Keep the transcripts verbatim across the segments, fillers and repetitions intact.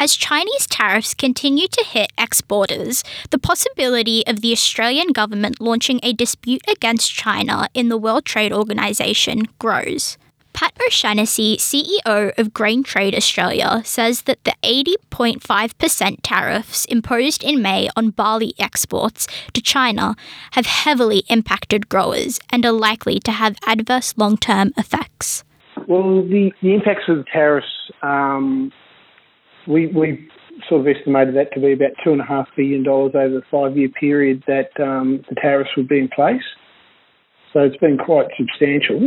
As Chinese tariffs continue to hit exporters, the possibility of the Australian government launching a dispute against China in the World Trade Organization grows. Pat O'Shannessy, C E O of Grain Trade Australia, says that the eighty point five percent tariffs imposed in May on barley exports to China have heavily impacted growers and are likely to have adverse long-term effects. Well, the, the impacts of the tariffs, um, we, we sort of estimated that to be about two point five billion dollars over the five-year period that um, the tariffs would be in place. So it's been quite substantial.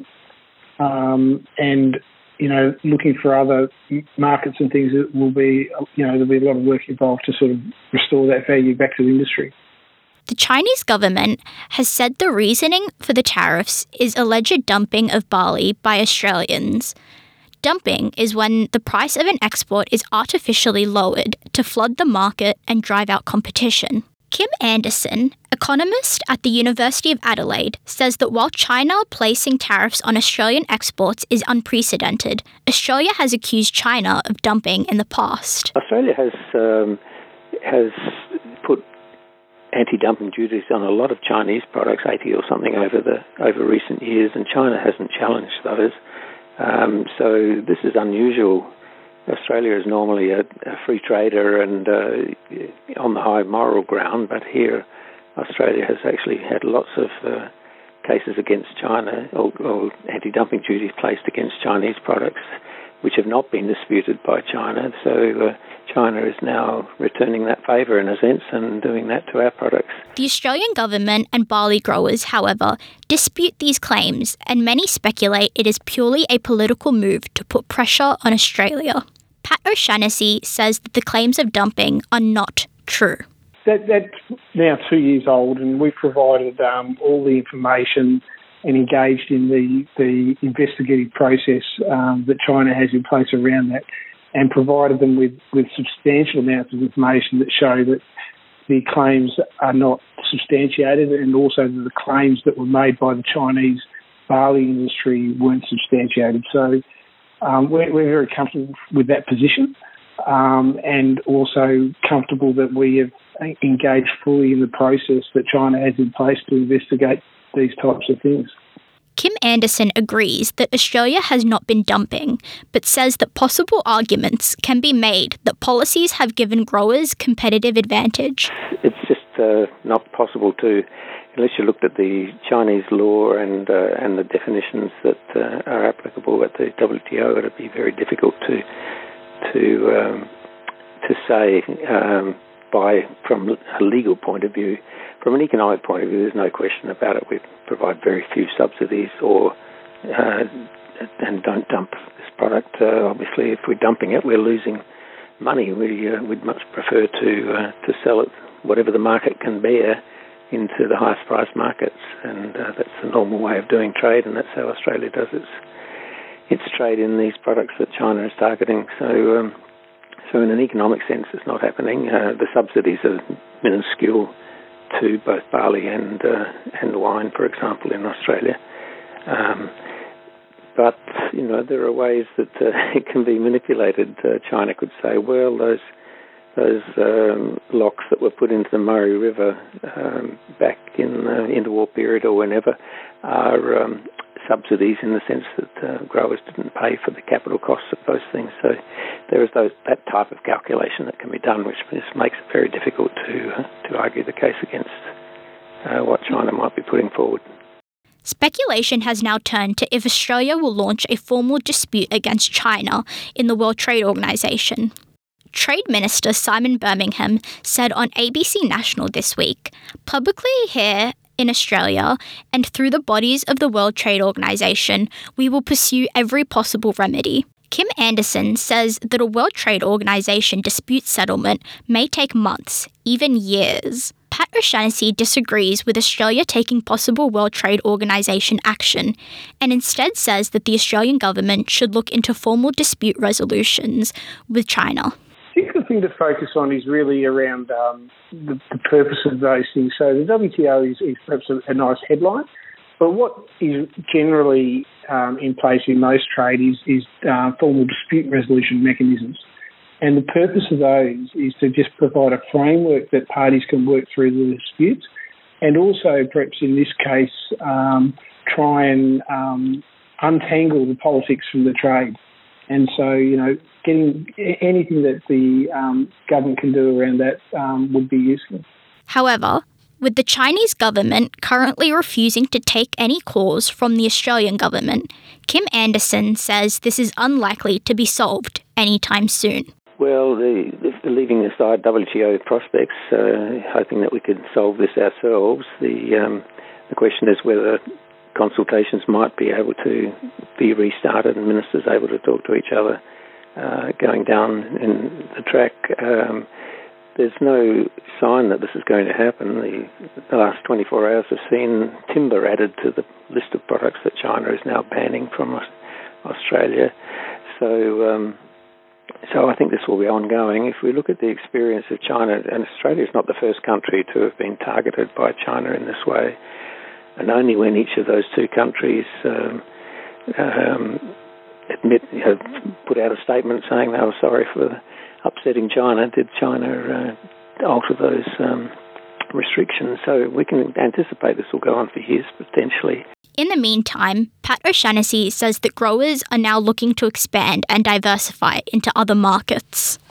Um, and, you know, looking for other markets and things that will be, you know, there'll be a lot of work involved to sort of restore that value back to the industry. The Chinese government has said the reasoning for the tariffs is alleged dumping of barley by Australians. Dumping is when the price of an export is artificially lowered to flood the market and drive out competition. Kim Anderson, economist at the University of Adelaide, says that while China placing tariffs on Australian exports is unprecedented, Australia has accused China of dumping in the past. Australia has um, has put anti-dumping duties on a lot of Chinese products, eighty or something over the over recent years, and China hasn't challenged those. Um, so this is unusual. Australia is normally a, a free trader and uh, on the high moral ground, but here Australia has actually had lots of uh, cases against China or, or anti-dumping duties placed against Chinese products, which have not been disputed by China. So uh, China is now returning that favour in a sense and doing that to our products. The Australian government and barley growers, however, dispute these claims, and many speculate it is purely a political move to put pressure on Australia. Pat O'Shannessy says that the claims of dumping are not true. That, that's now two years old, and we've provided um, all the information and engaged in the, the investigative process um, that China has in place around that, and provided them with, with substantial amounts of information that show that the claims are not substantiated, and also that the claims that were made by the Chinese barley industry weren't substantiated. So um, we're, we're very comfortable with that position, um, and also comfortable that we have engaged fully in the process that China has in place to investigate these types of things. Kim Anderson agrees that Australia has not been dumping, but says that possible arguments can be made that policies have given growers competitive advantage. It's just uh, not possible to, unless you looked at the Chinese law and uh, and the definitions that uh, are applicable at the W T O, it would be very difficult to to um, to say um, by from a legal point of view. From an economic point of view, there's no question about it. We provide very few subsidies or uh, and don't dump this product. Uh, obviously, if we're dumping it, we're losing money. We uh, would much prefer to uh, to sell it whatever the market can bear into the highest price markets, and uh, that's the normal way of doing trade, and that's how Australia does its its trade in these products that China is targeting. So. Um, so in an economic sense, it's not happening. Uh, the subsidies are minuscule to both barley and uh, and wine, for example, in Australia. Um, but, you know, there are ways that uh, it can be manipulated. Uh, China could say, well, those those um, locks that were put into the Murray River um, back in the interwar period or whenever are um, subsidies in the sense that uh, growers didn't pay for the capital costs of those things. So there is those, that type of calculation that can be done, which makes it very difficult to uh, to argue the case against uh, what China might be putting forward. Speculation has now turned to if Australia will launch a formal dispute against China in the World Trade Organization. Trade Minister Simon Birmingham said on A B C National this week, publicly here in Australia and through the bodies of the World Trade Organization, we will pursue every possible remedy. Kim Anderson says that a World Trade Organization dispute settlement may take months, even years. Pat O'Shannessy disagrees with Australia taking possible World Trade Organization action, and instead says that the Australian government should look into formal dispute resolutions with China. I think the thing to focus on is really around um, the, the purpose of those things. So the W T O is, is perhaps a, a nice headline, but what is generally um, in place in most trade is, is uh, formal dispute resolution mechanisms. And the purpose of those is to just provide a framework that parties can work through the disputes, and also, perhaps in this case, um, try and um, untangle the politics from the trade. And so, you know, getting anything that the um, government can do around that um, would be useful. However, with the Chinese government currently refusing to take any calls from the Australian government, Kim Anderson says this is unlikely to be solved anytime soon. Well, the, the leaving aside W T O prospects, uh, hoping that we could solve this ourselves, the um, the question is whether consultations might be able to be restarted and ministers able to talk to each other uh, going down in the track. Um, there's no sign that this is going to happen. The, the last twenty-four hours have seen timber added to the list of products that China is now banning from Australia. So... Um, So I think this will be ongoing. If we look at the experience of China, and Australia is not the first country to have been targeted by China in this way, and only when each of those two countries um, um, admit, you know, put out a statement saying they were sorry for upsetting China, did China uh, alter those um, restrictions. So we can anticipate this will go on for years potentially. In the meantime, Pat O'Shaughnessy says that growers are now looking to expand and diversify into other markets.